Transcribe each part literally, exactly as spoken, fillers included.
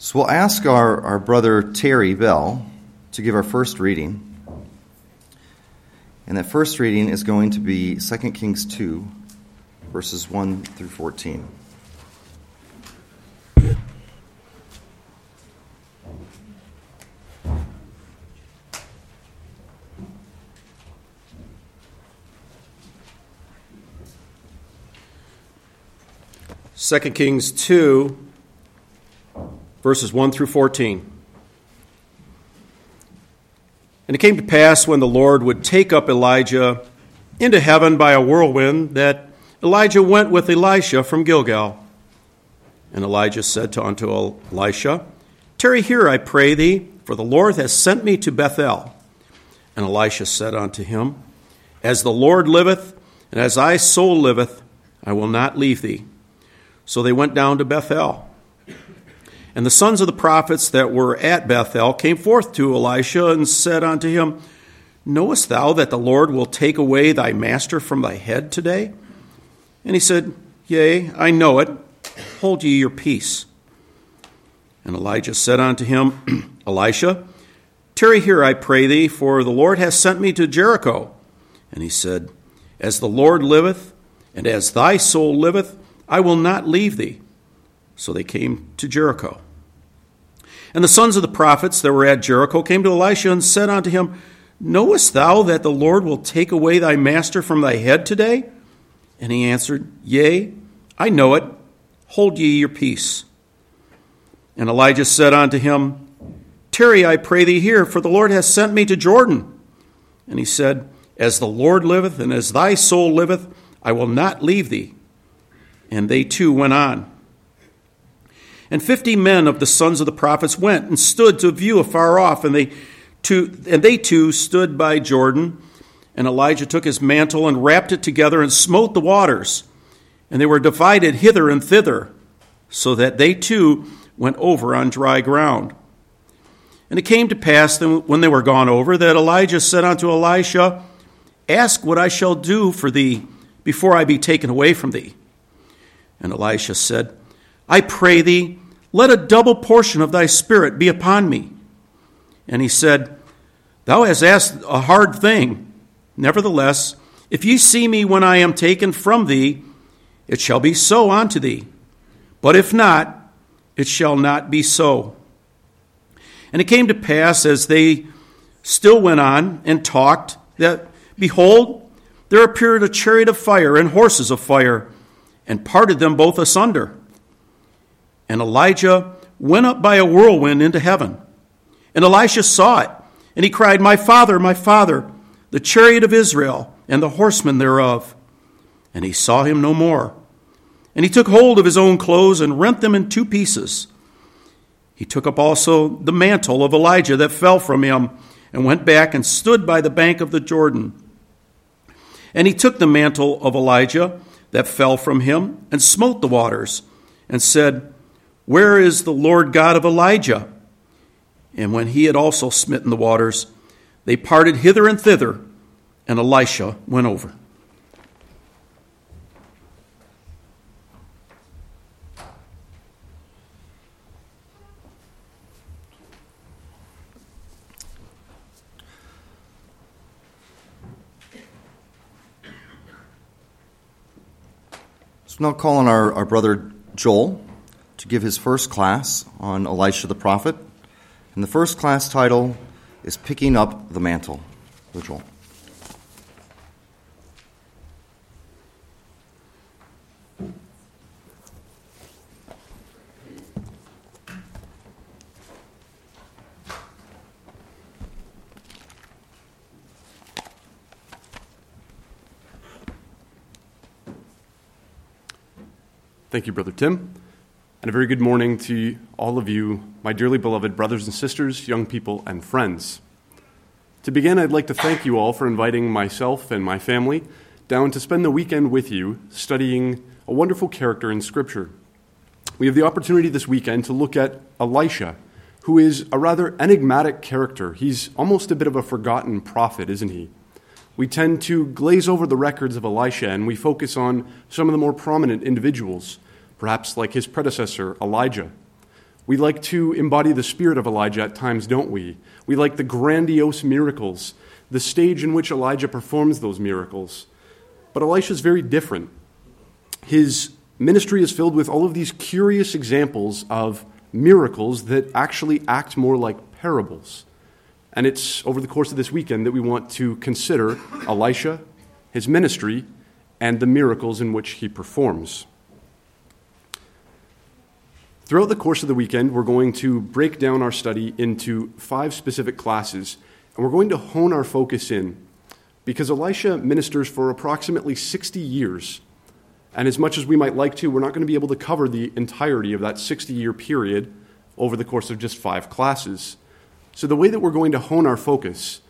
So we'll ask our, our brother Terry Bell to give our first reading. And that first reading is going to be Second Kings two, verses one through fourteen. Second Kings two, verses one through fourteen. And it came to pass when the Lord would take up Elijah into heaven by a whirlwind that Elijah went with Elisha from Gilgal. And Elijah said to unto Elisha, Tarry here, I pray thee, for the Lord has sent me to Bethel. And Elisha said unto him, As the Lord liveth, and as thy soul liveth, I will not leave thee. So they went down to Bethel. And the sons of the prophets that were at Bethel came forth to Elisha and said unto him, Knowest thou that the Lord will take away thy master from thy head today? And he said, Yea, I know it. Hold ye your peace. And Elijah said unto him, Elisha, tarry here, I pray thee, for the Lord hath sent me to Jericho. And he said, As the Lord liveth, and as thy soul liveth, I will not leave thee. So they came to Jericho. And the sons of the prophets that were at Jericho came to Elisha and said unto him, Knowest thou that the Lord will take away thy master from thy head today? And he answered, Yea, I know it. Hold ye your peace. And Elijah said unto him, Tarry, I pray thee here, for the Lord hath sent me to Jordan. And he said, As the Lord liveth, and as thy soul liveth, I will not leave thee. And they too went on. And fifty men of the sons of the prophets went and stood to view afar off, and they two, and they too stood by Jordan. And Elijah took his mantle and wrapped it together and smote the waters, and they were divided hither and thither, so that they too went over on dry ground. And it came to pass that when they were gone over, that Elijah said unto Elisha, Ask what I shall do for thee before I be taken away from thee. And Elisha said, I pray thee, let a double portion of thy spirit be upon me. And he said, Thou hast asked a hard thing. Nevertheless, if ye see me when I am taken from thee, it shall be so unto thee. But if not, it shall not be so. And it came to pass, as they still went on and talked, that, behold, there appeared a chariot of fire and horses of fire, and parted them both asunder. And Elijah went up by a whirlwind into heaven. And Elisha saw it, and he cried, My father, my father, the chariot of Israel, and the horsemen thereof. And he saw him no more. And he took hold of his own clothes, and rent them in two pieces. He took up also the mantle of Elijah that fell from him, and went back and stood by the bank of the Jordan. And he took the mantle of Elijah that fell from him, and smote the waters, and said, Where is the Lord God of Elijah? And when he had also smitten the waters, they parted hither and thither, and Elisha went over. So now calling our, our brother Joel to give his first class on Elisha the prophet. And the first class title is Picking Up the Mantle. Brother Joel. Thank you, Brother Tim, and a very good morning to all of you, my dearly beloved brothers and sisters, young people, and friends. To begin, I'd like to thank you all for inviting myself and my family down to spend the weekend with you studying a wonderful character in Scripture. We have the opportunity this weekend to look at Elisha, who is a rather enigmatic character. He's almost a bit of a forgotten prophet, isn't he? We tend to glaze over the records of Elisha, and we focus on some of the more prominent individuals, perhaps like his predecessor, Elijah. We like to embody the spirit of Elijah at times, don't we? We like the grandiose miracles, the stage in which Elijah performs those miracles. But Elisha is very different. His ministry is filled with all of these curious examples of miracles that actually act more like parables. And it's over the course of this weekend that we want to consider Elisha, his ministry, and the miracles in which he performs. Throughout the course of the weekend, we're going to break down our study into five specific classes, and we're going to hone our focus in, because Elisha ministers for approximately sixty years. And as much as we might like to, we're not going to be able to cover the entirety of that sixty-year period over the course of just five classes. So the way that we're going to hone our focus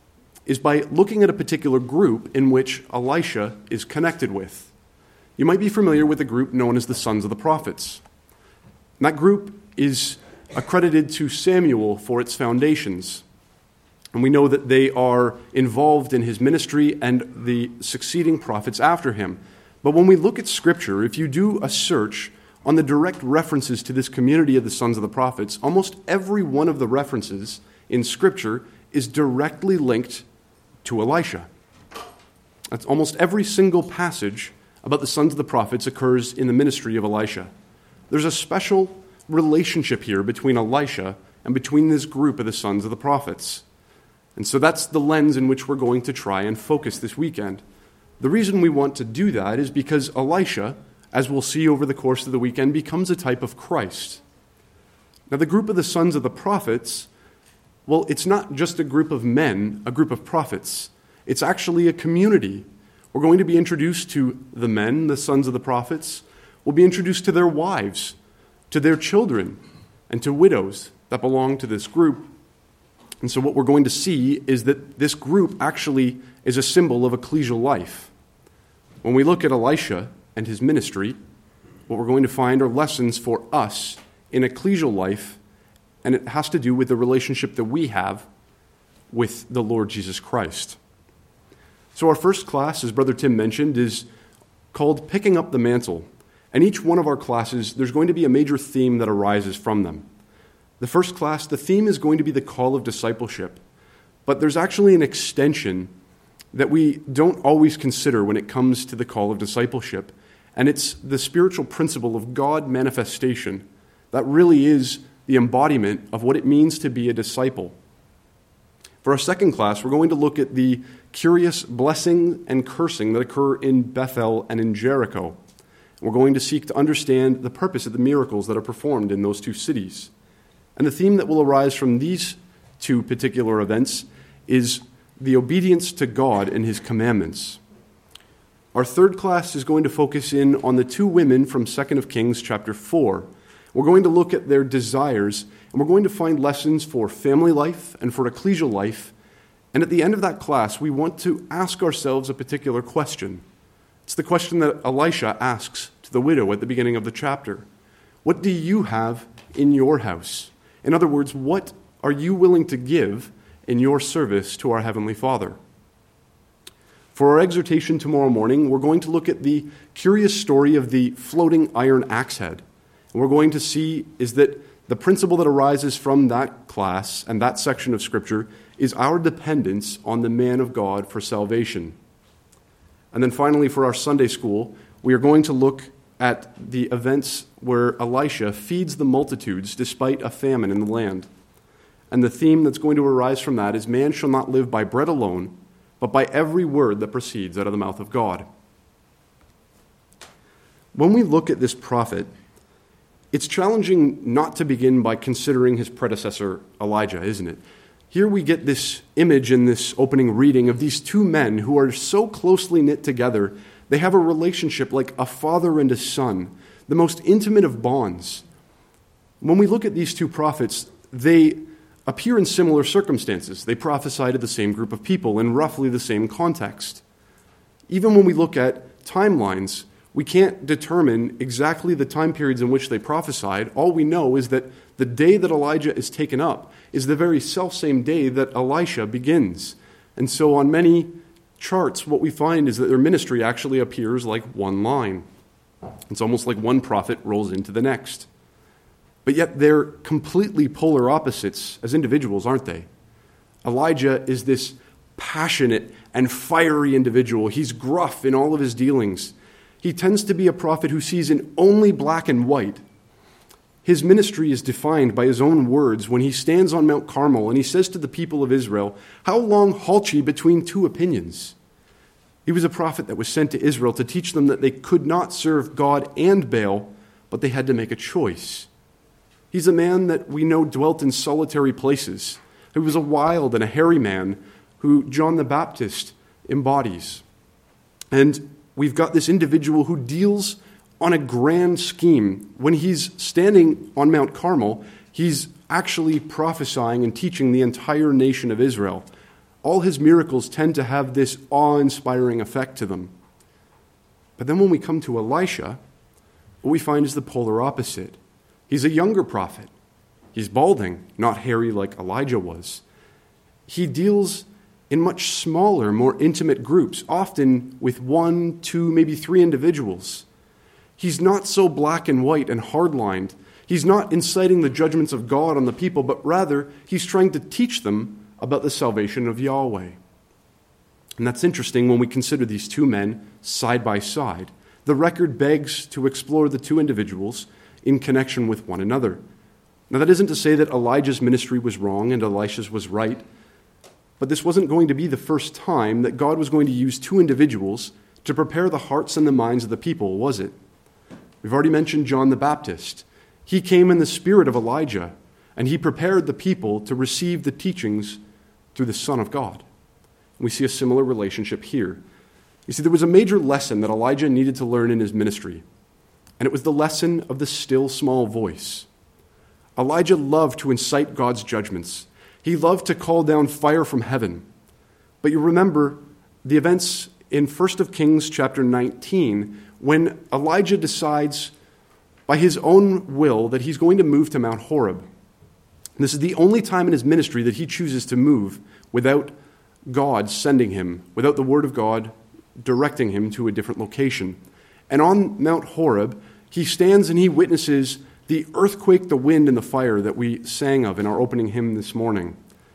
is by looking at a particular group in which Elisha is connected with. You might be familiar with a group known as the Sons of the Prophets. And that group is accredited to Samuel for its foundations. And we know that they are involved in his ministry and the succeeding prophets after him. But when we look at Scripture, if you do a search on the direct references to this community of the Sons of the Prophets, almost every one of the references in Scripture is directly linked to Elisha. That's almost every single passage about the Sons of the Prophets occurs in the ministry of Elisha. There's a special relationship here between Elisha and between this group of the Sons of the Prophets. And so that's the lens in which we're going to try and focus this weekend. The reason we want to do that is because Elisha, as we'll see over the course of the weekend, becomes a type of Christ. Now, the group of the Sons of the Prophets, well, it's not just a group of men, a group of prophets. It's actually a community. We're going to be introduced to the men, the sons of the prophets. We'll be introduced to their wives, to their children, and to widows that belong to this group. And so what we're going to see is that this group actually is a symbol of ecclesial life. When we look at Elisha and his ministry, what we're going to find are lessons for us in ecclesial life, and it has to do with the relationship that we have with the Lord Jesus Christ. So our first class, as Brother Tim mentioned, is called Picking Up the Mantle. And each one of our classes, there's going to be a major theme that arises from them. The first class, the theme is going to be the call of discipleship. But there's actually an extension that we don't always consider when it comes to the call of discipleship. And it's the spiritual principle of God manifestation. That really is the embodiment of what it means to be a disciple. For our second class, we're going to look at the curious blessing and cursing that occur in Bethel and in Jericho. We're going to seek to understand the purpose of the miracles that are performed in those two cities. And the theme that will arise from these two particular events is the obedience to God and his commandments. Our third class is going to focus in on the two women from Second of Kings chapter four. We're going to look at their desires, and we're going to find lessons for family life and for ecclesial life. And at the end of that class, we want to ask ourselves a particular question. It's the question that Elisha asks to the widow at the beginning of the chapter. What do you have in your house? In other words, what are you willing to give in your service to our Heavenly Father? For our exhortation tomorrow morning, we're going to look at the curious story of the floating iron axe head. And we're going to see is that the principle that arises from that class and that section of Scripture is our dependence on the man of God for salvation. And then finally, for our Sunday school, we are going to look at the events where Elisha feeds the multitudes despite a famine in the land. And the theme that's going to arise from that is man shall not live by bread alone, but by every word that proceeds out of the mouth of God. When we look at this prophet, it's challenging not to begin by considering his predecessor Elijah, isn't it? Here we get this image in this opening reading of these two men who are so closely knit together. They have a relationship like a father and a son, the most intimate of bonds. When we look at these two prophets, they appear in similar circumstances. They prophesy to the same group of people in roughly the same context. Even when we look at timelines, we can't determine exactly the time periods in which they prophesied. All we know is that the day that Elijah is taken up is the very selfsame day that Elisha begins. And so on many charts, what we find is that their ministry actually appears like one line. It's almost like one prophet rolls into the next. But yet they're completely polar opposites as individuals, aren't they? Elijah is this passionate and fiery individual. He's gruff in all of his dealings. He tends to be a prophet who sees in only black and white. His ministry is defined by his own words when he stands on Mount Carmel and he says to the people of Israel, "How long halt ye between two opinions?" He was a prophet that was sent to Israel to teach them that they could not serve God and Baal, but they had to make a choice. He's a man that we know dwelt in solitary places. He was a wild and a hairy man who John the Baptist embodies. And we've got this individual who deals on a grand scheme. When he's standing on Mount Carmel, he's actually prophesying and teaching the entire nation of Israel. All his miracles tend to have this awe-inspiring effect to them. But then when we come to Elisha, what we find is the polar opposite. He's a younger prophet. He's balding, not hairy like Elijah was. He deals in much smaller, more intimate groups, often with one, two, maybe three individuals. He's not so black and white and hard-lined. He's not inciting the judgments of God on the people, but rather he's trying to teach them about the salvation of Yahweh. And that's interesting when we consider these two men side by side. The record begs to explore the two individuals in connection with one another. Now, that isn't to say that Elijah's ministry was wrong and Elisha's was right, but this wasn't going to be the first time that God was going to use two individuals to prepare the hearts and the minds of the people, was it? We've already mentioned John the Baptist. He came in the spirit of Elijah, and he prepared the people to receive the teachings through the Son of God. We see a similar relationship here. You see, there was a major lesson that Elijah needed to learn in his ministry, and it was the lesson of the still small voice. Elijah loved to incite God's judgments. He loved to call down fire from heaven. But you remember the events in First of Kings chapter nineteen, when Elijah decides by his own will that he's going to move to Mount Horeb. And this is the only time in his ministry that he chooses to move without God sending him, without the word of God directing him to a different location. And on Mount Horeb, he stands and he witnesses the earthquake, the wind, and the fire that we sang of in our opening hymn this morning.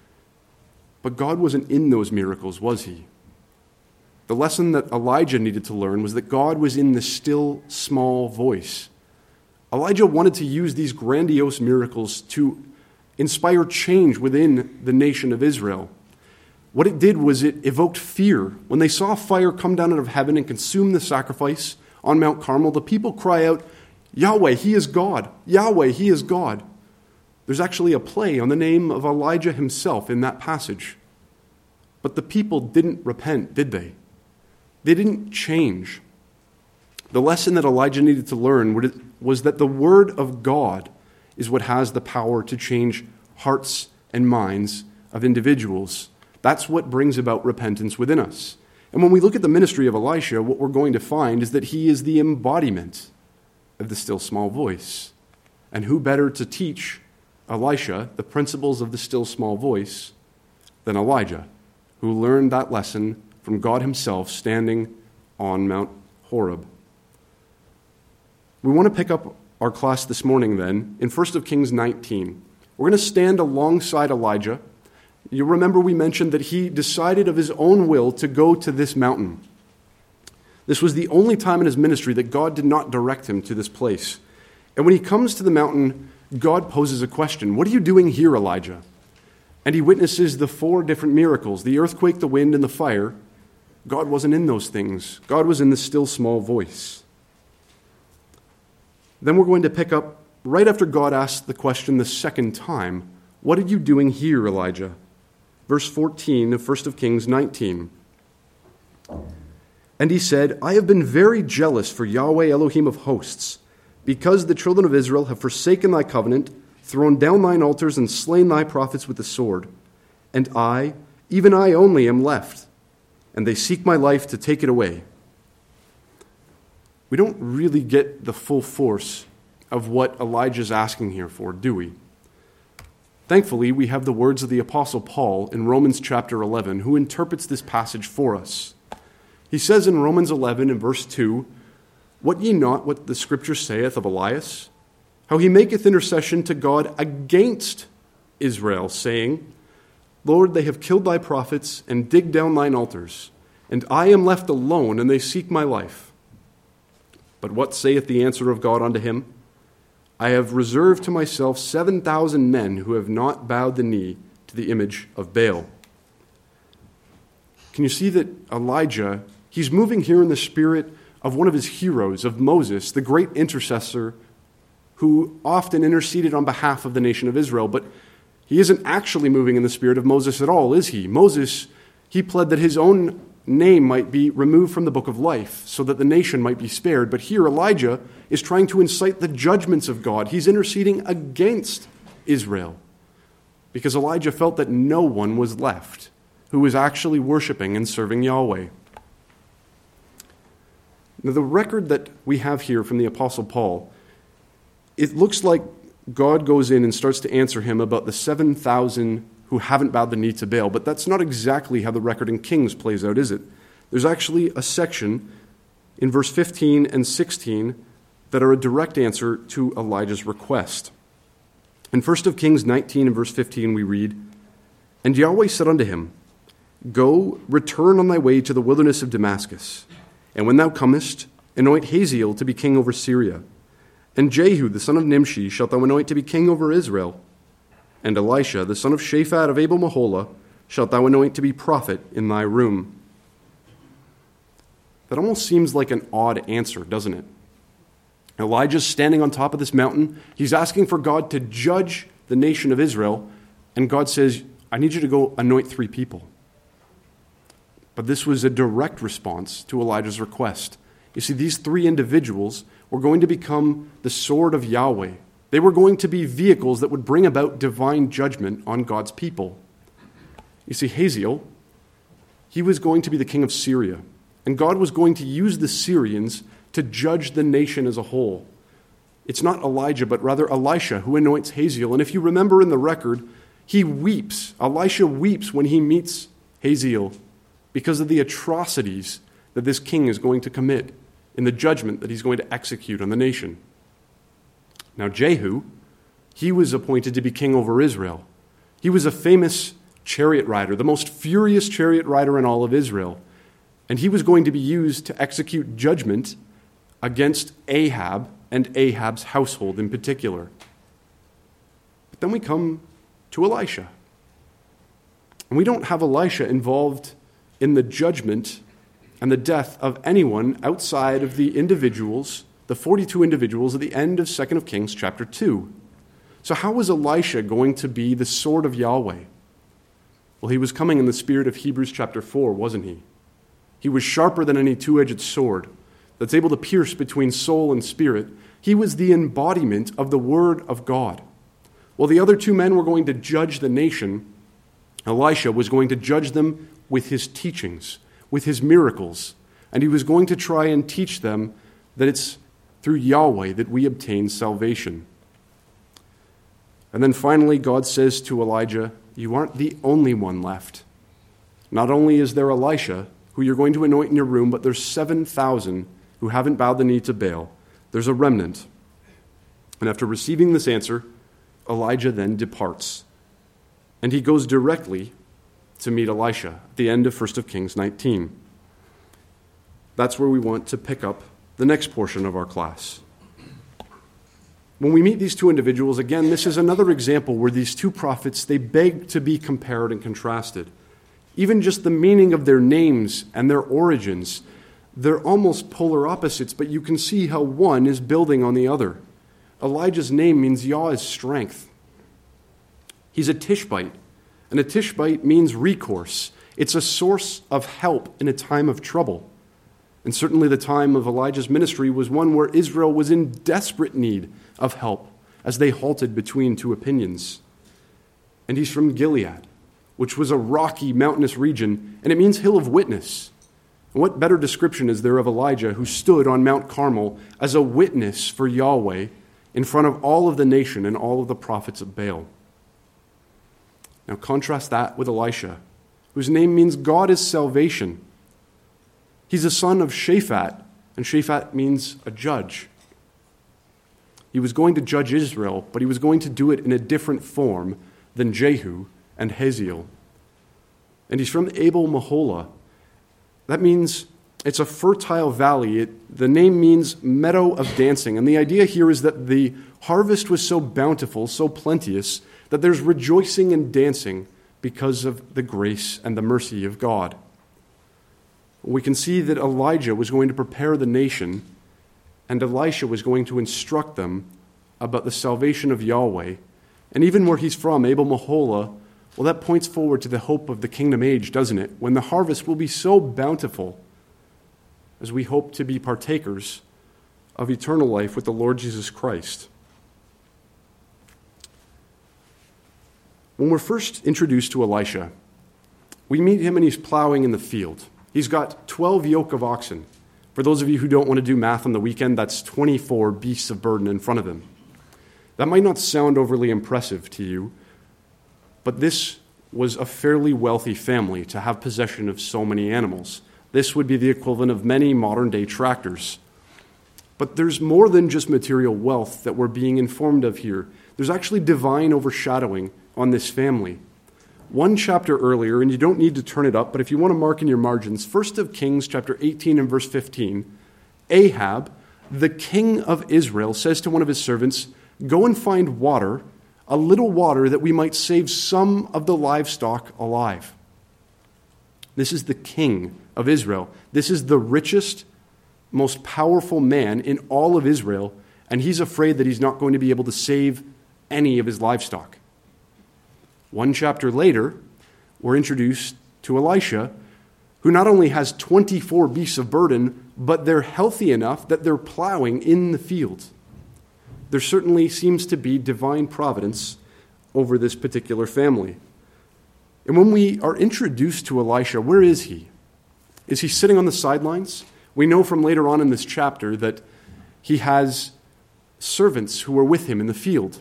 But God wasn't in those miracles, was he? The lesson that Elijah needed to learn was that God was in the still, small voice. Elijah wanted to use these grandiose miracles to inspire change within the nation of Israel. What it did was it evoked fear. When they saw fire come down out of heaven and consume the sacrifice on Mount Carmel, the people cry out, "Yahweh, he is God. Yahweh, he is God." There's actually a play on the name of Elijah himself in that passage. But the people didn't repent, did they? They didn't change. The lesson that Elijah needed to learn was that the word of God is what has the power to change hearts and minds of individuals. That's what brings about repentance within us. And when we look at the ministry of Elisha, what we're going to find is that he is the embodiment of the still small voice. And who better to teach Elisha the principles of the still small voice than Elijah, who learned that lesson from God himself standing on Mount Horeb. We want to pick up our class this morning then in First of Kings nineteen. We're going to stand alongside Elijah. You remember we mentioned that he decided of his own will to go to this mountain. This was the only time in his ministry that God did not direct him to this place. And when he comes to the mountain, God poses a question. "What are you doing here, Elijah?" And he witnesses the four different miracles, the earthquake, the wind, and the fire. God wasn't in those things. God was in the still small voice. Then we're going to pick up right after God asked the question the second time, "What are you doing here, Elijah?" Verse fourteen of First of Kings nineteen. And he said, "I have been very jealous for Yahweh Elohim of hosts, because the children of Israel have forsaken thy covenant, thrown down thine altars, and slain thy prophets with the sword. And I, even I only, am left, and they seek my life to take it away." We don't really get the full force of what Elijah's asking here for, do we? Thankfully, we have the words of the Apostle Paul in Romans chapter eleven, who interprets this passage for us. He says in Romans eleven, in verse two, "What ye not what the Scripture saith of Elias? how he maketh intercession to God against Israel, saying, Lord, they have killed thy prophets and digged down thine altars, and I am left alone, and they seek my life. But what saith the answer of God unto him? I have reserved to myself seven thousand men who have not bowed the knee to the image of Baal. Can you see that Elijah, he's moving here in the spirit of one of his heroes, of Moses, the great intercessor who often interceded on behalf of the nation of Israel, but he isn't actually moving in the spirit of Moses at all, is he? Moses, he pled that his own name might be removed from the book of life so that the nation might be spared. But here Elijah is trying to incite the judgments of God. He's interceding against Israel because Elijah felt that no one was left who was actually worshiping and serving Yahweh. Now, the record that we have here from the Apostle Paul, it looks like God goes in and starts to answer him about the seven thousand who haven't bowed the knee to Baal, but that's not exactly how the record in Kings plays out, is it? There's actually a section in verse fifteen and sixteen that are a direct answer to Elijah's request. In First of Kings nineteen and verse fifteen we read, And Yahweh said unto him, Go, return on thy way to the wilderness of Damascus, and when thou comest, anoint Hazael to be king over Syria, and Jehu the son of Nimshi shalt thou anoint to be king over Israel, and Elisha the son of Shaphat of Abel-Meholah shalt thou anoint to be prophet in thy room. That almost seems like an odd answer, doesn't it? Elijah's standing on top of this mountain. He's asking for God to judge the nation of Israel, and God says, I need you to go anoint three people. But this was a direct response to Elijah's request. You see, these three individuals were going to become the sword of Yahweh. They were going to be vehicles that would bring about divine judgment on God's people. You see, Hazael, he was going to be the king of Syria, and God was going to use the Syrians to judge the nation as a whole. It's not Elijah, but rather Elisha who anoints Hazael. And if you remember in the record, he weeps. Elisha weeps when he meets Hazael because of the atrocities that this king is going to commit in the judgment that he's going to execute on the nation. Now, Jehu, he was appointed to be king over Israel. He was a famous chariot rider, the most furious chariot rider in all of Israel. And he was going to be used to execute judgment against Ahab and Ahab's household in particular. But then we come to Elisha. And we don't have Elisha involved in the judgment and the death of anyone outside of the individuals, the forty-two individuals at the end of Second of Kings chapter two. So how was Elisha going to be the sword of Yahweh? Well, he was coming in the spirit of Hebrews chapter four, wasn't he? He was sharper than any two-edged sword that's able to pierce between soul and spirit. He was the embodiment of the word of God. While the other two men were going to judge the nation, Elisha was going to judge them with his teachings, with his miracles, and he was going to try and teach them that it's through Yahweh that we obtain salvation. And then finally, God says to Elijah, you aren't the only one left. Not only is there Elisha, who you're going to anoint in your room, but there's seven thousand who haven't bowed the knee to Baal. There's a remnant. And after receiving this answer, Elijah then departs. And he goes directly to meet Elisha at the end of First of Kings nineteen. That's where we want to pick up the next portion of our class. When we meet these two individuals, again, this is another example where these two prophets, they beg to be compared and contrasted. Even just the meaning of their names and their origins, they're almost polar opposites, but you can see how one is building on the other. Elijah's name means Yah is strength. He's a Tishbite, and a Tishbite means recourse. It's a source of help in a time of trouble. And certainly the time of Elijah's ministry was one where Israel was in desperate need of help as they halted between two opinions. And he's from Gilead, which was a rocky, mountainous region, and it means hill of witness. And what better description is there of Elijah, who stood on Mount Carmel as a witness for Yahweh in front of all of the nation and all of the prophets of Baal? Now contrast that with Elisha, whose name means God is salvation. He's a son of Shaphat, and Shaphat means a judge. He was going to judge Israel, but he was going to do it in a different form than Jehu and Hazael. And he's from Abel Meholah. That means it's a fertile valley. It, the name means meadow of dancing. And the idea here is that the harvest was so bountiful, so plenteous, that there's rejoicing and dancing because of the grace and the mercy of God. We can see that Elijah was going to prepare the nation, and Elisha was going to instruct them about the salvation of Yahweh. And even where he's from, Abel Meholah, well, that points forward to the hope of the kingdom age, doesn't it? When the harvest will be so bountiful as we hope to be partakers of eternal life with the Lord Jesus Christ. When we're first introduced to Elisha, we meet him and he's plowing in the field. He's got twelve yoke of oxen. For those of you who don't want to do math on the weekend, that's twenty-four beasts of burden in front of him. That might not sound overly impressive to you, but this was a fairly wealthy family to have possession of so many animals. This would be the equivalent of many modern-day tractors. But there's more than just material wealth that we're being informed of here. There's actually divine overshadowing on this family. One chapter earlier, and you don't need to turn it up, but if you want to mark in your margins, First of Kings chapter eighteen and verse fifteen, Ahab, the king of Israel, says to one of his servants, "Go and find water, a little water, that we might save some of the livestock alive." This is the king of Israel. This is the richest, most powerful man in all of Israel, and he's afraid that he's not going to be able to save any of his livestock. One chapter later, we're introduced to Elisha, who not only has twenty-four beasts of burden, but they're healthy enough that they're plowing in the field. There certainly seems to be divine providence over this particular family. And when we are introduced to Elisha, where is he? Is he sitting on the sidelines? We know from later on in this chapter that he has servants who are with him in the field.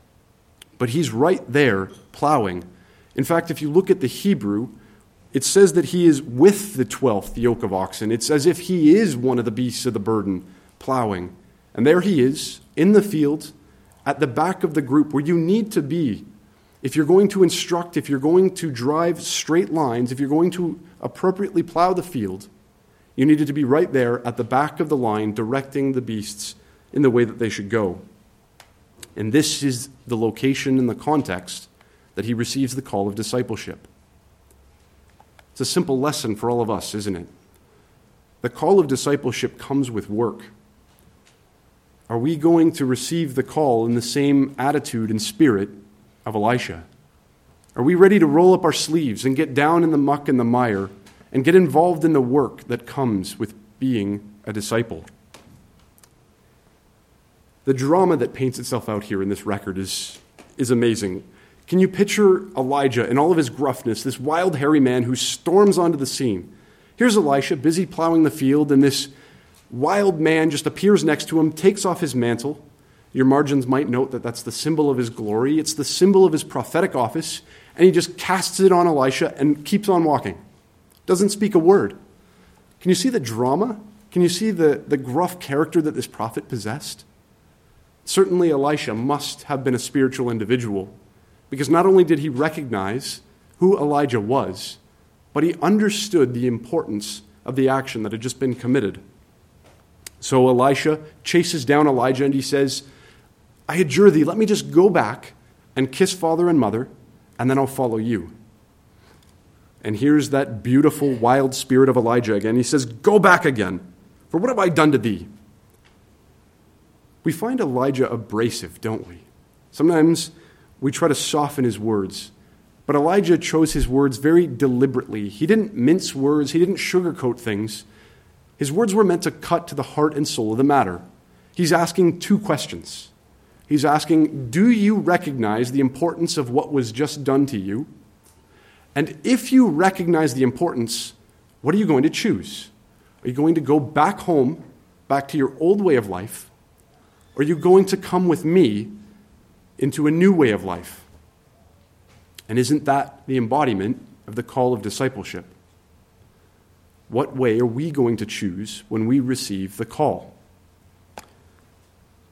But he's right there plowing. In fact, if you look at the Hebrew, it says that he is with the twelfth yoke of oxen. It's as if he is one of the beasts of the burden plowing. And there he is in the field at the back of the group where you need to be. If you're going to instruct, if you're going to drive straight lines, if you're going to appropriately plow the field, you needed to be right there at the back of the line directing the beasts in the way that they should go. And this is the location and the context that he receives the call of discipleship. It's a simple lesson for all of us, isn't it? The call of discipleship comes with work. Are we going to receive the call in the same attitude and spirit of Elisha? Are we ready to roll up our sleeves and get down in the muck and the mire and get involved in the work that comes with being a disciple? The drama that paints itself out here in this record is, is amazing. Can you picture Elijah in all of his gruffness, this wild, hairy man who storms onto the scene? Here's Elisha, busy plowing the field, and this wild man just appears next to him, takes off his mantle. Your margins might note that that's the symbol of his glory. It's the symbol of his prophetic office, and he just casts it on Elisha and keeps on walking. Doesn't speak a word. Can you see the drama? Can you see the, the gruff character that this prophet possessed? Certainly Elisha must have been a spiritual individual, because not only did he recognize who Elijah was, but he understood the importance of the action that had just been committed. So Elisha chases down Elijah and he says, "I adjure thee, let me just go back and kiss father and mother, and then I'll follow you." And here's that beautiful, wild spirit of Elijah again. He says, "Go back again, for what have I done to thee?" We find Elijah abrasive, don't we? Sometimes we try to soften his words, but Elijah chose his words very deliberately. He didn't mince words. He didn't sugarcoat things. His words were meant to cut to the heart and soul of the matter. He's asking two questions. He's asking, do you recognize the importance of what was just done to you? And if you recognize the importance, what are you going to choose? Are you going to go back home, back to your old way of life? Or are you going to come with me into a new way of life? And isn't that the embodiment of the call of discipleship? What way are we going to choose when we receive the call?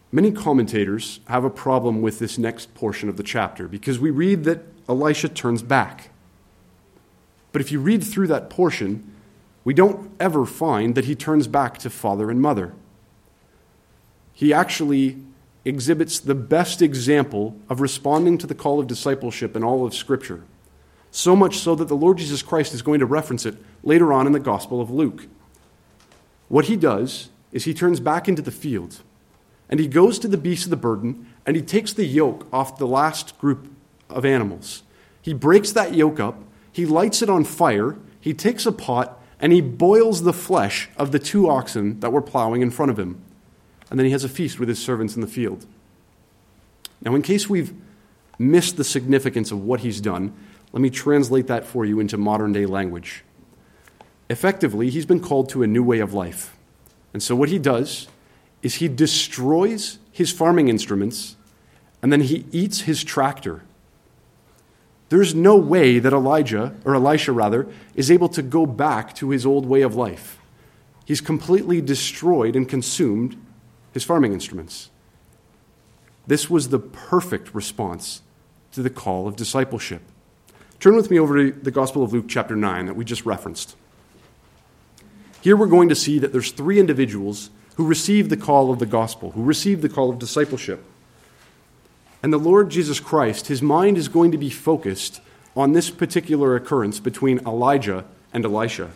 Many commentators have a problem with this next portion of the chapter because we read that Elisha turns back. But if you read through that portion, we don't ever find that he turns back to father and mother. He actually exhibits the best example of responding to the call of discipleship in all of Scripture. So much so that the Lord Jesus Christ is going to reference it later on in the Gospel of Luke. What he does is he turns back into the field, and he goes to the beasts of the burden, and he takes the yoke off the last group of animals. He breaks that yoke up, he lights it on fire, he takes a pot, and he boils the flesh of the two oxen that were plowing in front of him. And then he has a feast with his servants in the field. Now, in case we've missed the significance of what he's done, let me translate that for you into modern-day language. Effectively, he's been called to a new way of life. And so what he does is he destroys his farming instruments, and then he eats his tractor. There's no way that Elijah, or Elisha rather, is able to go back to his old way of life. He's completely destroyed and consumed his farming instruments. This was the perfect response to the call of discipleship. Turn with me over to the Gospel of Luke chapter nine that we just referenced. Here we're going to see that there's three individuals who received the call of the gospel, who received the call of discipleship. And the Lord Jesus Christ, his mind is going to be focused on this particular occurrence between Elijah and Elisha.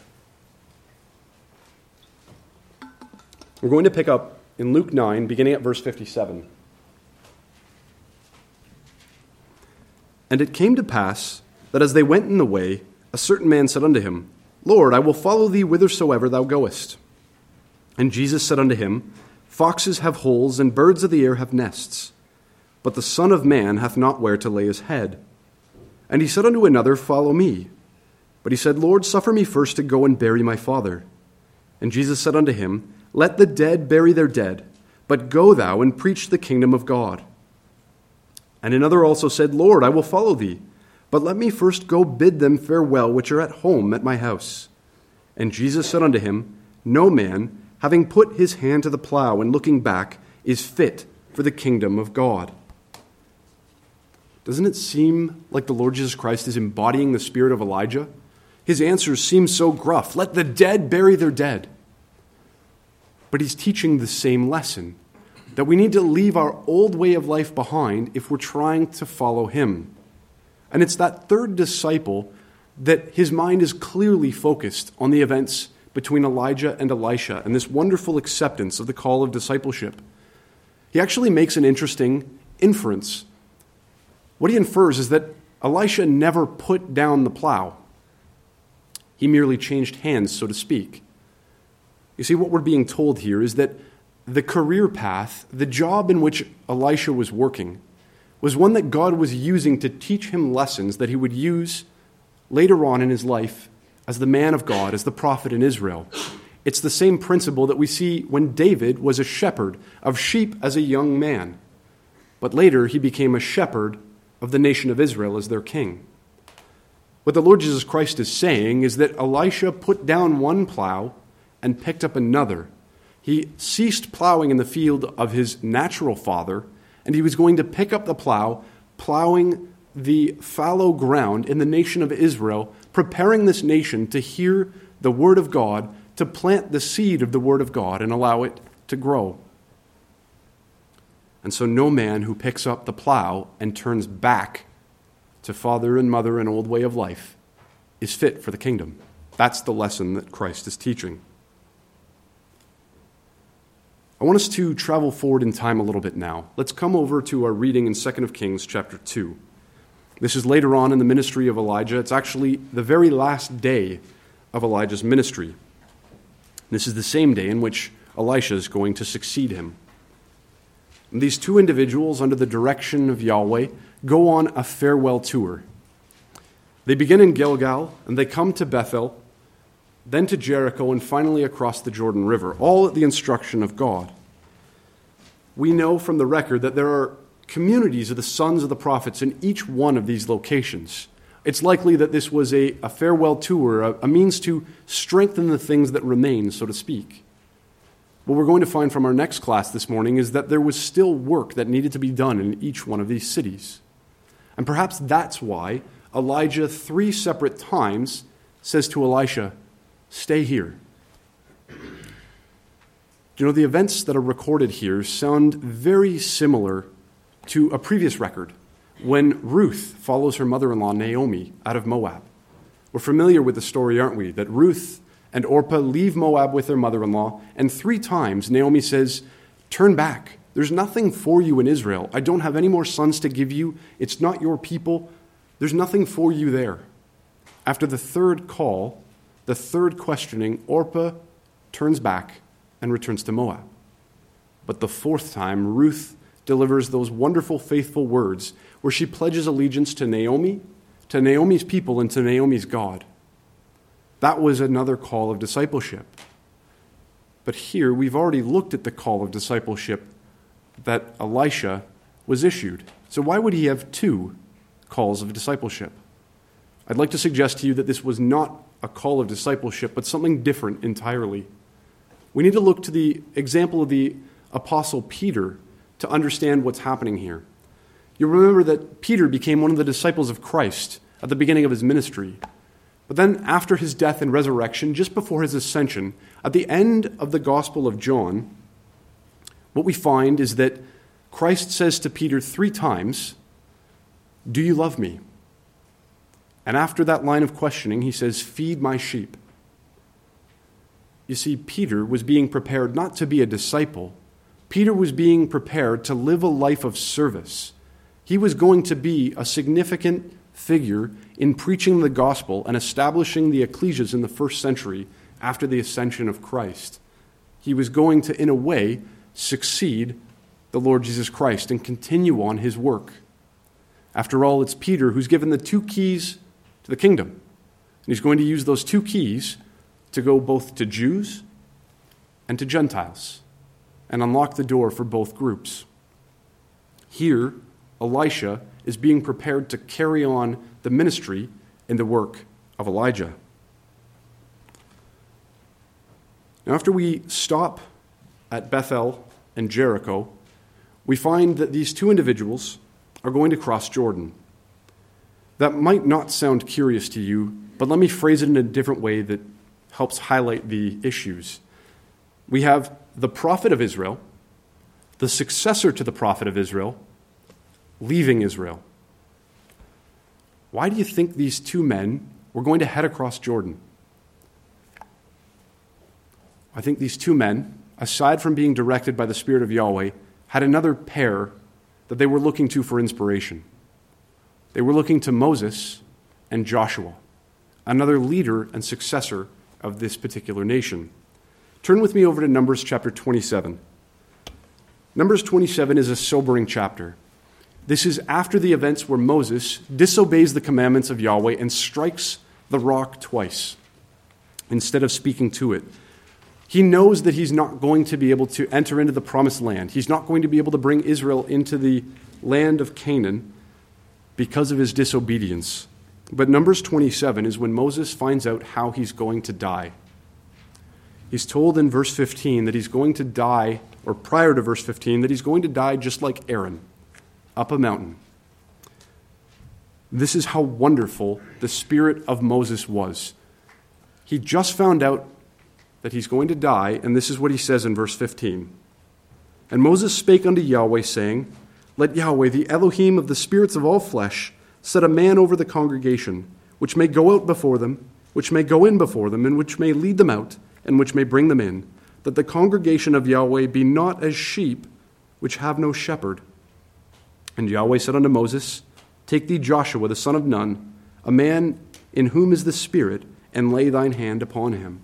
We're going to pick up in Luke nine, beginning at verse fifty-seven. And it came to pass that as they went in the way, a certain man said unto him, Lord, I will follow thee whithersoever thou goest. And Jesus said unto him, Foxes have holes, and birds of the air have nests, but the Son of Man hath not where to lay his head. And he said unto another, Follow me. But he said, Lord, suffer me first to go and bury my father. And Jesus said unto him, Let the dead bury their dead, but go thou and preach the kingdom of God. And another also said, Lord, I will follow thee, but let me first go bid them farewell which are at home at my house. And Jesus said unto him, No man, having put his hand to the plow and looking back, is fit for the kingdom of God. Doesn't it seem like the Lord Jesus Christ is embodying the spirit of Elijah? His answers seem so gruff. Let the dead bury their dead. But he's teaching the same lesson, that we need to leave our old way of life behind if we're trying to follow him. And it's that third disciple that his mind is clearly focused on the events between Elijah and Elisha and this wonderful acceptance of the call of discipleship. He actually makes an interesting inference. What he infers is that Elisha never put down the plow. He merely changed hands, so to speak. You see, what we're being told here is that the career path, the job in which Elisha was working, was one that God was using to teach him lessons that he would use later on in his life as the man of God, as the prophet in Israel. It's the same principle that we see when David was a shepherd of sheep as a young man. But later he became a shepherd of the nation of Israel as their king. What the Lord Jesus Christ is saying is that Elisha put down one plow and picked up another. He ceased plowing in the field of his natural father, and he was going to pick up the plow, plowing the fallow ground in the nation of Israel, preparing this nation to hear the word of God, to plant the seed of the word of God and allow it to grow. And so no man who picks up the plow and turns back to father and mother and old way of life is fit for the kingdom. That's the lesson that Christ is teaching. I want us to travel forward in time a little bit now. Let's come over to our reading in Second of Kings chapter two. This is later on in the ministry of Elijah. It's actually the very last day of Elijah's ministry. This is the same day in which Elisha is going to succeed him. And these two individuals, under the direction of Yahweh, go on a farewell tour. They begin in Gilgal, and they come to Bethel, then to Jericho, and finally across the Jordan River, all at the instruction of God. We know from the record that there are communities of the sons of the prophets in each one of these locations. It's likely that this was a, a farewell tour, a, a means to strengthen the things that remain, so to speak. what we're going to find from our next class this morning is that there was still work that needed to be done in each one of these cities. And perhaps that's why Elijah three separate times says to Elisha, "Stay here." You know, the events that are recorded here sound very similar to a previous record when Ruth follows her mother-in-law Naomi out of Moab. We're familiar with the story, aren't we? That Ruth and Orpah leave Moab with their mother-in-law, and three times Naomi says, "Turn back. There's nothing for you in Israel. I don't have any more sons to give you. It's not your people. There's nothing for you there." After the third call, the third questioning, Orpah turns back and returns to Moab. But the fourth time, Ruth delivers those wonderful, faithful words where she pledges allegiance to Naomi, to Naomi's people, and to Naomi's God. That was another call of discipleship. But here, we've already looked at the call of discipleship that Elisha was issued. So why would he have two calls of discipleship? I'd like to suggest to you that this was not a call of discipleship, but something different entirely. We need to look to the example of the Apostle Peter to understand what's happening here. You remember that Peter became one of the disciples of Christ at the beginning of his ministry. But then after his death and resurrection, just before his ascension, at the end of the Gospel of John, what we find is that Christ says to Peter three times, "Do you love me?" And after that line of questioning, he says, "Feed my sheep." You see, Peter was being prepared not to be a disciple. Peter was being prepared to live a life of service. He was going to be a significant figure in preaching the gospel and establishing the ecclesias in the first century after the ascension of Christ. He was going to, in a way, succeed the Lord Jesus Christ and continue on his work. After all, it's Peter who's given the two keys to the kingdom. And he's going to use those two keys to go both to Jews and to Gentiles and unlock the door for both groups. Here, Elisha is being prepared to carry on the ministry and the work of Elijah. Now, after we stop at Bethel and Jericho, we find that these two individuals are going to cross Jordan. That might not sound curious to you, but let me phrase it in a different way that helps highlight the issues. We have the prophet of Israel, the successor to the prophet of Israel, leaving Israel. Why do you think these two men were going to head across Jordan? I think these two men, aside from being directed by the Spirit of Yahweh, had another pair that they were looking to for inspiration. They were looking to Moses and Joshua, another leader and successor of this particular nation. Turn with me over to Numbers chapter twenty-seven. Numbers twenty-seven is a sobering chapter. This is after the events where Moses disobeys the commandments of Yahweh and strikes the rock twice instead of speaking to it. He knows that he's not going to be able to enter into the promised land. He's not going to be able to bring Israel into the land of Canaan because of his disobedience. But Numbers twenty-seven is when Moses finds out how he's going to die. He's told in verse fifteen that he's going to die, or prior to verse fifteen, that he's going to die just like Aaron, up a mountain. This is how wonderful the spirit of Moses was. He just found out that he's going to die, and this is what he says in verse fifteen. And Moses spake unto Yahweh, saying, Let Yahweh, the Elohim of the spirits of all flesh, set a man over the congregation, which may go out before them, which may go in before them, and which may lead them out, and which may bring them in, that the congregation of Yahweh be not as sheep which have no shepherd. And Yahweh said unto Moses, Take thee Joshua the son of Nun, a man in whom is the Spirit, and lay thine hand upon him.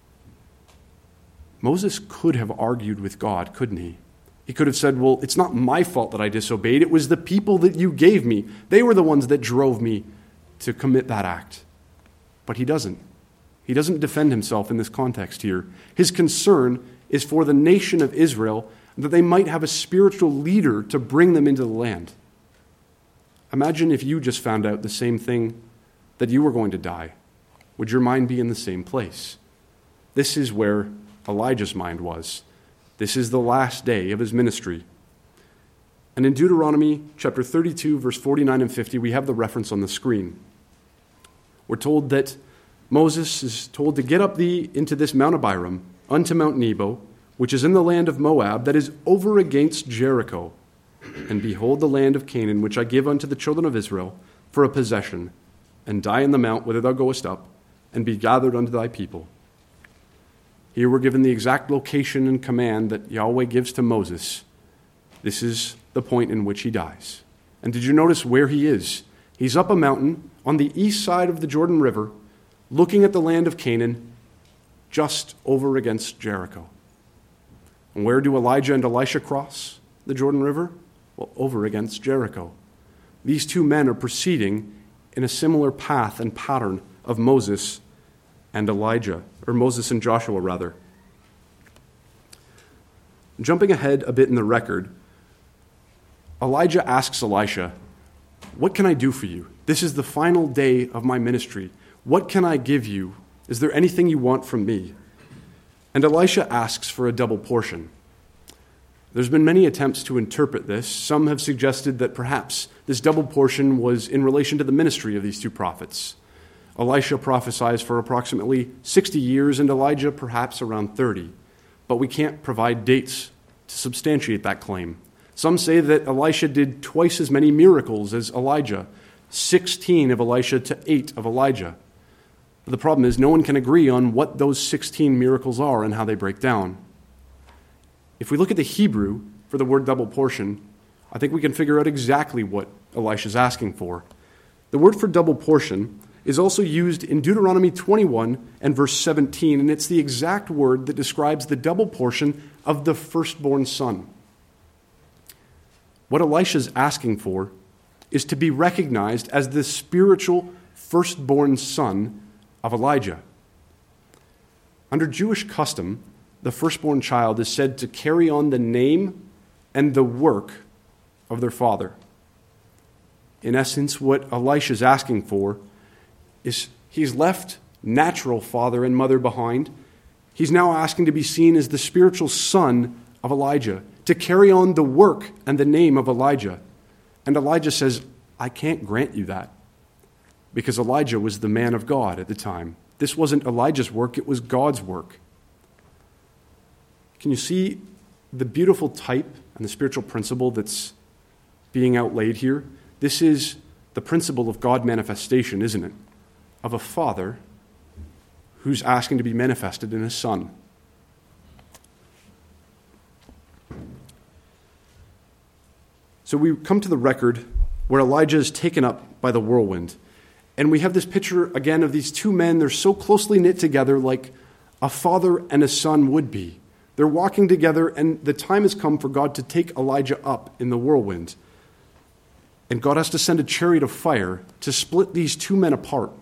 Moses could have argued with God, couldn't he? He could have said, well, it's not my fault that I disobeyed. It was the people that you gave me. They were the ones that drove me to commit that act. But he doesn't. He doesn't defend himself in this context here. His concern is for the nation of Israel, that they might have a spiritual leader to bring them into the land. Imagine if you just found out the same thing, that you were going to die. Would your mind be in the same place? This is where Elijah's mind was. This is the last day of his ministry. And in Deuteronomy chapter thirty-two, verse forty-nine and fifty, we have the reference on the screen. We're told that Moses is told to get up thee into this Mount Abiram, unto Mount Nebo, which is in the land of Moab, that is over against Jericho. And behold the land of Canaan, which I give unto the children of Israel for a possession, and die in the mount whither thou goest up, and be gathered unto thy people. Here we're given the exact location and command that Yahweh gives to Moses. This is the point in which he dies. And did you notice where he is? He's up a mountain on the east side of the Jordan River, looking at the land of Canaan, just over against Jericho. And where do Elijah and Elisha cross the Jordan River? Well, over against Jericho. These two men are proceeding in a similar path and pattern of Moses and Elijah, or Moses and Joshua, rather. Jumping ahead a bit in the record, Elijah asks Elisha, "What can I do for you? This is the final day of my ministry. What can I give you? Is there anything you want from me?" And Elisha asks for a double portion. There's been many attempts to interpret this. Some have suggested that perhaps this double portion was in relation to the ministry of these two prophets. Elisha prophesies for approximately sixty years and Elijah perhaps around thirty. But we can't provide dates to substantiate that claim. Some say that Elisha did twice as many miracles as Elijah, sixteen of Elisha to eight of Elijah. But the problem is no one can agree on what those sixteen miracles are and how they break down. If we look at the Hebrew for the word double portion, I think we can figure out exactly what Elisha's asking for. The word for double portion is also used in Deuteronomy twenty-one and verse seventeen, and it's the exact word that describes the double portion of the firstborn son. What Elisha's asking for is to be recognized as the spiritual firstborn son of Elijah. Under Jewish custom, the firstborn child is said to carry on the name and the work of their father. In essence, what Elisha is asking for is he's left natural father and mother behind. He's now asking to be seen as the spiritual son of Elijah, to carry on the work and the name of Elijah. And Elijah says, I can't grant you that, because Elijah was the man of God at the time. This wasn't Elijah's work, it was God's work. Can you see the beautiful type and the spiritual principle that's being outlaid here? This is the principle of God manifestation, isn't it? Of a father who's asking to be manifested in a son. So we come to the record where Elijah is taken up by the whirlwind. And we have this picture, again, of these two men. They're so closely knit together like a father and a son would be. They're walking together, and the time has come for God to take Elijah up in the whirlwind. And God has to send a chariot of fire to split these two men apart.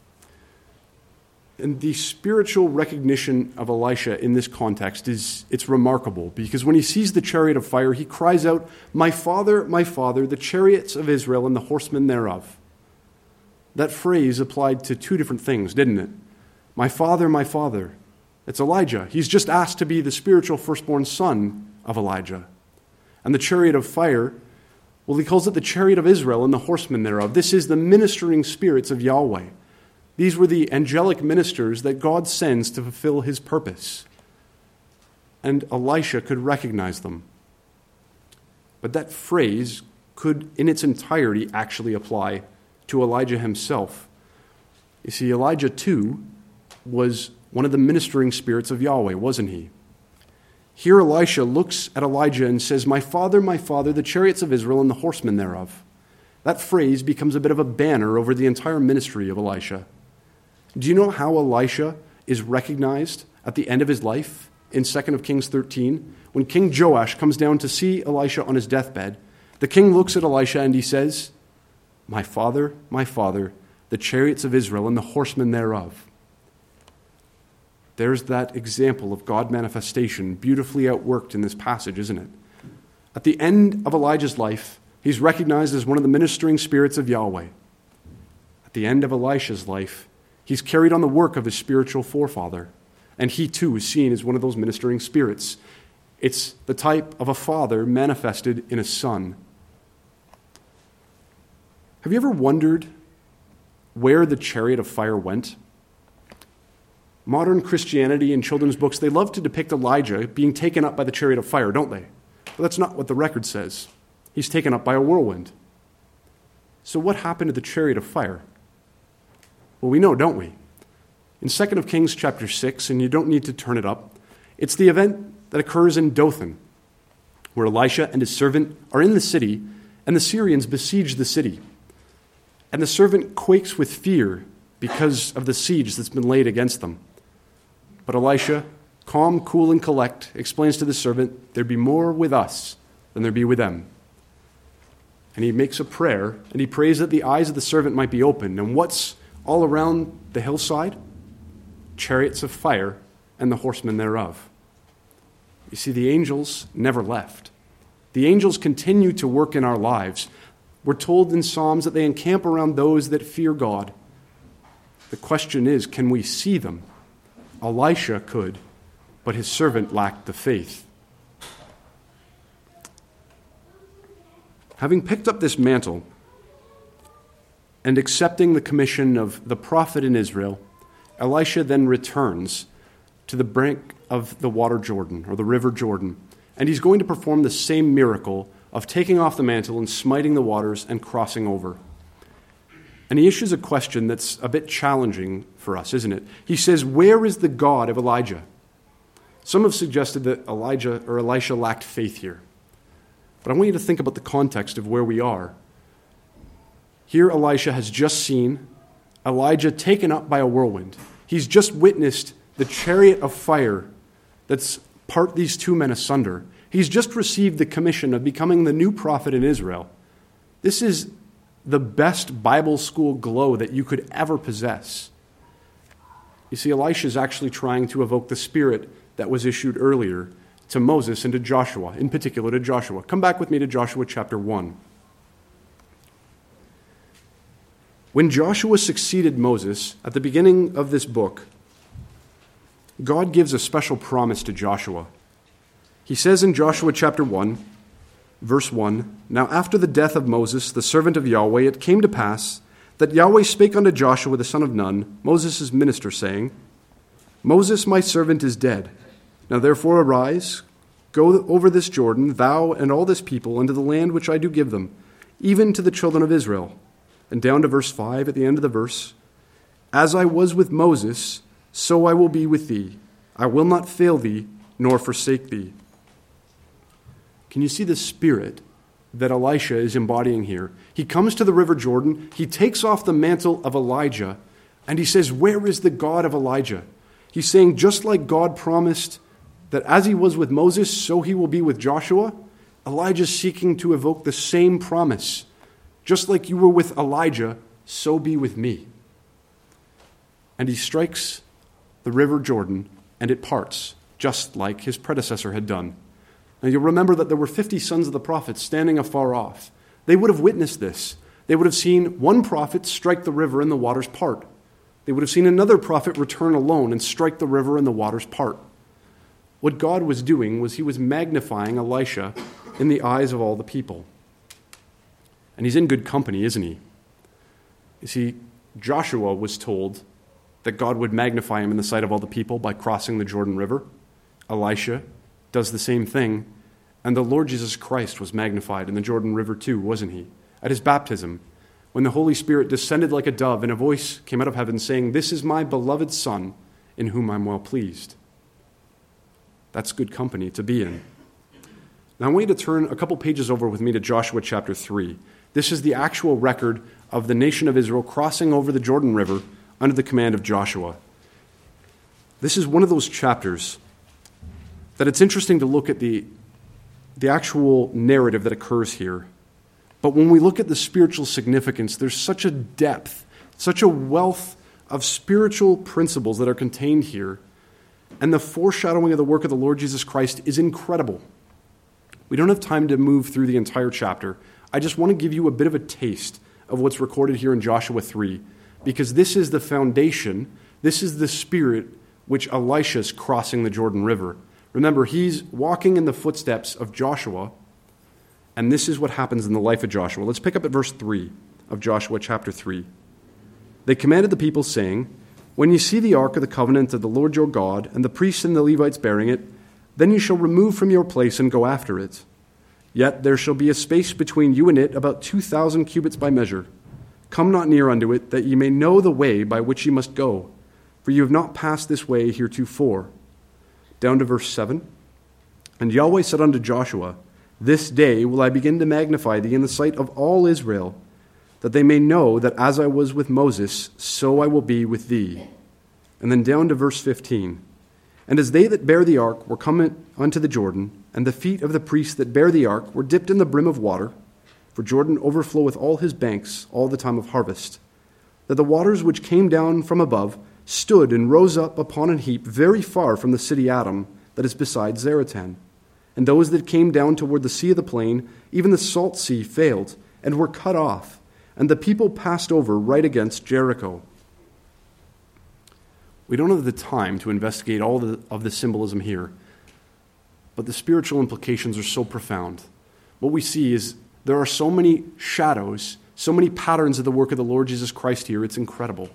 And the spiritual recognition of Elisha in this context is, it's remarkable, because when he sees the chariot of fire, he cries out, "My father, my father, the chariots of Israel and the horsemen thereof." That phrase applied to two different things, didn't it? My father, my father. It's Elijah. He's just asked to be the spiritual firstborn son of Elijah. And the chariot of fire, well, he calls it the chariot of Israel and the horsemen thereof. This is the ministering spirits of Yahweh. These were the angelic ministers that God sends to fulfill his purpose. And Elisha could recognize them. But that phrase could, in its entirety, actually apply to Elijah himself. You see, Elijah, too, was one of the ministering spirits of Yahweh, wasn't he? Here Elisha looks at Elijah and says, "My father, my father, the chariots of Israel and the horsemen thereof." That phrase becomes a bit of a banner over the entire ministry of Elisha. Do you know how Elisha is recognized at the end of his life in Second Kings thirteen? When King Joash comes down to see Elisha on his deathbed, the king looks at Elisha and he says, "My father, my father, the chariots of Israel and the horsemen thereof." There's that example of God manifestation beautifully outworked in this passage, isn't it? At the end of Elijah's life, he's recognized as one of the ministering spirits of Yahweh. At the end of Elisha's life, he's carried on the work of his spiritual forefather, and he too is seen as one of those ministering spirits. It's the type of a father manifested in a son. Have you ever wondered where the chariot of fire went? Modern Christianity and children's books, they love to depict Elijah being taken up by the chariot of fire, don't they? But that's not what the record says. He's taken up by a whirlwind. So what happened to the chariot of fire? Well, we know, don't we? In Second Kings chapter six, and you don't need to turn it up, it's the event that occurs in Dothan, where Elisha and his servant are in the city, and the Syrians besiege the city. And the servant quakes with fear because of the siege that's been laid against them. But Elisha, calm, cool, and collect, explains to the servant, there'd be more with us than there'd be with them. And he makes a prayer, and he prays that the eyes of the servant might be opened. And what's all around the hillside? Chariots of fire and the horsemen thereof. You see, the angels never left. The angels continue to work in our lives. We're told in Psalms that they encamp around those that fear God. The question is, can we see them? Elisha could, but his servant lacked the faith. Having picked up this mantle and accepting the commission of the prophet in Israel, Elisha then returns to the brink of the water Jordan, or the river Jordan, and he's going to perform the same miracle of taking off the mantle and smiting the waters and crossing over. And he issues a question that's a bit challenging for us, isn't it? He says, where is the God of Elijah? Some have suggested that Elijah or Elisha lacked faith here. But I want you to think about the context of where we are. Here Elisha has just seen Elijah taken up by a whirlwind. He's just witnessed the chariot of fire that's part these two men asunder. He's just received the commission of becoming the new prophet in Israel. This is the best Bible school glow that you could ever possess. You see, Elisha is actually trying to evoke the spirit that was issued earlier to Moses and to Joshua, in particular to Joshua. Come back with me to Joshua chapter one. When Joshua succeeded Moses at the beginning of this book, God gives a special promise to Joshua. He says in Joshua chapter one, verse one, Now after the death of Moses, the servant of Yahweh, it came to pass that Yahweh spake unto Joshua the son of Nun, Moses' minister, saying, Moses my servant is dead. Now therefore arise, go over this Jordan, thou and all this people, unto the land which I do give them, even to the children of Israel. And down to verse five, at the end of the verse, As I was with Moses, so I will be with thee. I will not fail thee, nor forsake thee. Can you see the spirit that Elisha is embodying here? He comes to the river Jordan, he takes off the mantle of Elijah, and he says, where is the God of Elijah? He's saying, just like God promised that as he was with Moses, so he will be with Joshua, Elijah's seeking to evoke the same promise. Just like you were with Elijah, so be with me. And he strikes the river Jordan, and it parts, just like his predecessor had done. Now you'll remember that there were fifty sons of the prophets standing afar off. They would have witnessed this. They would have seen one prophet strike the river and the waters part. They would have seen another prophet return alone and strike the river and the waters part. What God was doing was he was magnifying Elisha in the eyes of all the people. And he's in good company, isn't he? You see, Joshua was told that God would magnify him in the sight of all the people by crossing the Jordan River. Elisha does the same thing. And the Lord Jesus Christ was magnified in the Jordan River too, wasn't he? At his baptism, when the Holy Spirit descended like a dove and a voice came out of heaven saying, This is my beloved Son, in whom I'm well pleased. That's good company to be in. Now I want you to turn a couple pages over with me to Joshua chapter three. This is the actual record of the nation of Israel crossing over the Jordan River under the command of Joshua. This is one of those chapters that it's interesting to look at the, the actual narrative that occurs here. But when we look at the spiritual significance, there's such a depth, such a wealth of spiritual principles that are contained here. And the foreshadowing of the work of the Lord Jesus Christ is incredible. We don't have time to move through the entire chapter. I just want to give you a bit of a taste of what's recorded here in Joshua three, because this is the foundation, this is the spirit which Elisha's crossing the Jordan River. Remember, he's walking in the footsteps of Joshua, and this is what happens in the life of Joshua. Let's pick up at verse three of Joshua chapter three. They commanded the people, saying, "When you see the ark of the covenant of the Lord your God, and the priests and the Levites bearing it, then you shall remove from your place and go after it. Yet there shall be a space between you and it, about two thousand cubits by measure. Come not near unto it, that ye may know the way by which ye must go, for you have not passed this way heretofore." Down to verse seven. "And Yahweh said unto Joshua, This day will I begin to magnify thee in the sight of all Israel, that they may know that as I was with Moses, so I will be with thee." And then down to verse fifteen. "And as they that bear the ark were come unto the Jordan, and the feet of the priests that bear the ark were dipped in the brim of water, for Jordan overfloweth all his banks all the time of harvest, that the waters which came down from above stood and rose up upon an heap very far from the city Adam, that is beside Zaratan. And those that came down toward the sea of the plain, even the salt sea, failed, and were cut off, and the people passed over right against Jericho." We don't have the time to investigate all the, of the symbolism here, but the spiritual implications are so profound. What we see is there are so many shadows, so many patterns of the work of the Lord Jesus Christ here, it's incredible.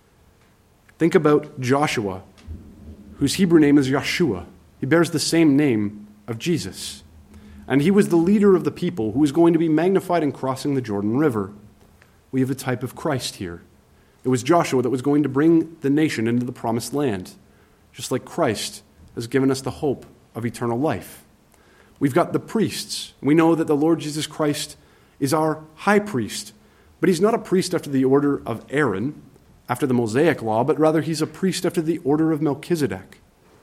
Think about Joshua, whose Hebrew name is Yeshua. He bears the same name of Jesus. And he was the leader of the people who was going to be magnified in crossing the Jordan River. We have a type of Christ here. It was Joshua that was going to bring the nation into the promised land, just like Christ has given us the hope of eternal life. We've got the priests. We know that the Lord Jesus Christ is our high priest, but he's not a priest after the order of Aaron, after the Mosaic law, but rather he's a priest after the order of Melchizedek.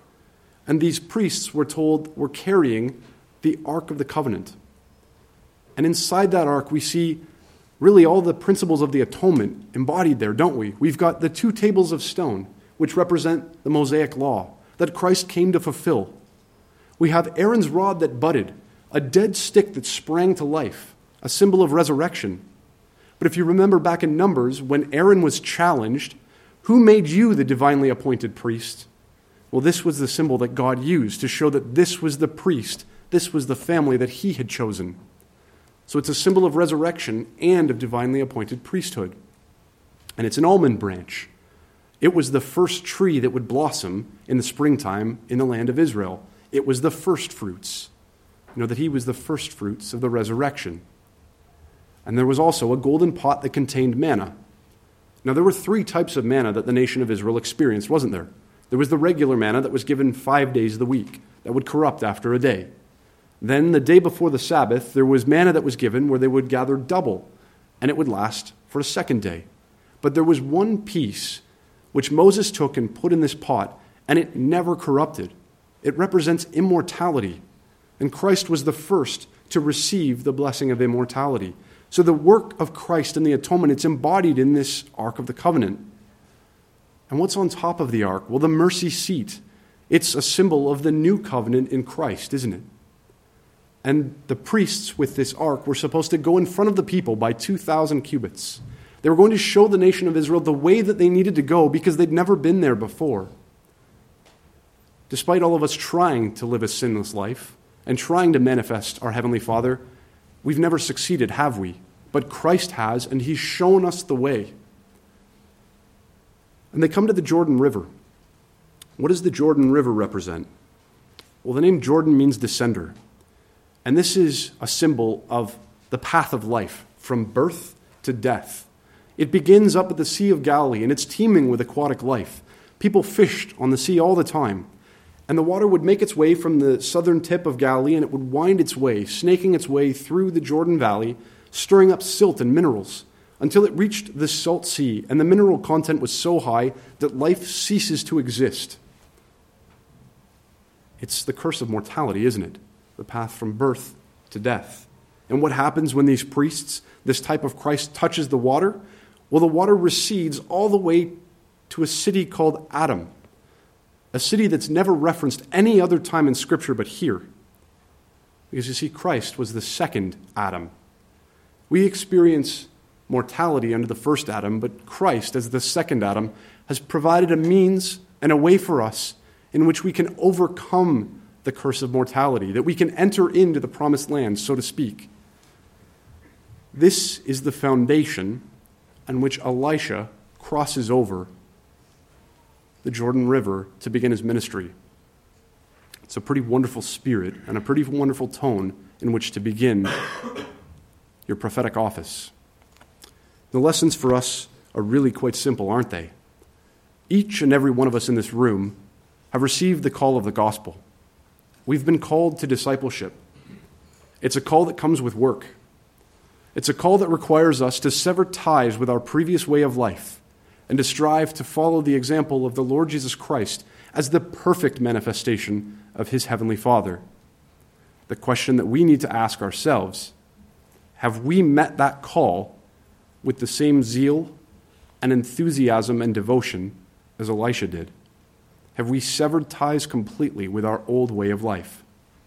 And these priests, we're told, were carrying the Ark of the Covenant. And inside that Ark, we see really all the principles of the atonement embodied there, don't we? We've got the two tables of stone, which represent the Mosaic law, that Christ came to fulfill. We have Aaron's rod that budded, a dead stick that sprang to life, a symbol of resurrection. But if you remember back in Numbers, when Aaron was challenged, who made you the divinely appointed priest? Well, this was the symbol that God used to show that this was the priest, this was the family that he had chosen. So it's a symbol of resurrection and of divinely appointed priesthood. And it's an almond branch. It was the first tree that would blossom in the springtime in the land of Israel. It was the first fruits. You know that he was the first fruits of the resurrection. And there was also a golden pot that contained manna. Now, there were three types of manna that the nation of Israel experienced, wasn't there? There was the regular manna that was given five days of the week, that would corrupt after a day. Then, the day before the Sabbath, there was manna that was given where they would gather double, and it would last for a second day. But there was one piece which Moses took and put in this pot, and it never corrupted. It represents immortality, and Christ was the first to receive the blessing of immortality. So the work of Christ in the atonement, it's embodied in this Ark of the Covenant. And what's on top of the Ark? Well, the mercy seat. It's a symbol of the new covenant in Christ, isn't it? And the priests with this Ark were supposed to go in front of the people by two thousand cubits. They were going to show the nation of Israel the way that they needed to go because they'd never been there before. Despite all of us trying to live a sinless life and trying to manifest our Heavenly Father, we've never succeeded, have we? But Christ has, and he's shown us the way. And they come to the Jordan River. What does the Jordan River represent? Well, the name Jordan means descender. And this is a symbol of the path of life, from birth to death. It begins up at the Sea of Galilee, and it's teeming with aquatic life. People fished on the sea all the time. And the water would make its way from the southern tip of Galilee, and it would wind its way, snaking its way through the Jordan Valley, stirring up silt and minerals, until it reached the salt sea, and the mineral content was so high that life ceases to exist. It's the curse of mortality, isn't it? The path from birth to death. And what happens when these priests, this type of Christ, touches the water? Well, the water recedes all the way to a city called Adam, a city that's never referenced any other time in Scripture but here. Because you see, Christ was the second Adam. We experience mortality under the first Adam, but Christ, as the second Adam, has provided a means and a way for us in which we can overcome the curse of mortality, that we can enter into the promised land, so to speak. This is the foundation on which Elisha crosses over the Jordan River to begin his ministry. It's a pretty wonderful spirit and a pretty wonderful tone in which to begin your prophetic office. The lessons for us are really quite simple, aren't they? Each and every one of us in this room have received the call of the gospel. We've been called to discipleship. It's a call that comes with work. It's a call that requires us to sever ties with our previous way of life and to strive to follow the example of the Lord Jesus Christ as the perfect manifestation of his heavenly Father. The question that we need to ask ourselves, have we met that call with the same zeal and enthusiasm and devotion as Elisha did? Have we severed ties completely with our old way of life?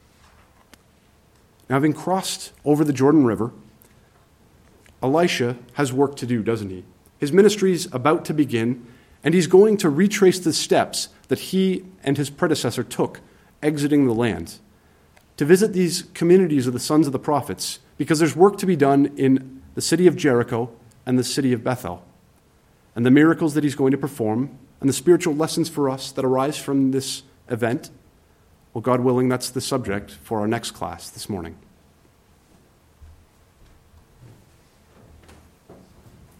Now, having crossed over the Jordan River, Elisha has work to do, doesn't he? His ministry is about to begin, and he's going to retrace the steps that he and his predecessor took exiting the land, to visit these communities of the sons of the prophets, because there's work to be done in the city of Jericho and the city of Bethel. And the miracles that he's going to perform and the spiritual lessons for us that arise from this event, well, God willing, that's the subject for our next class this morning.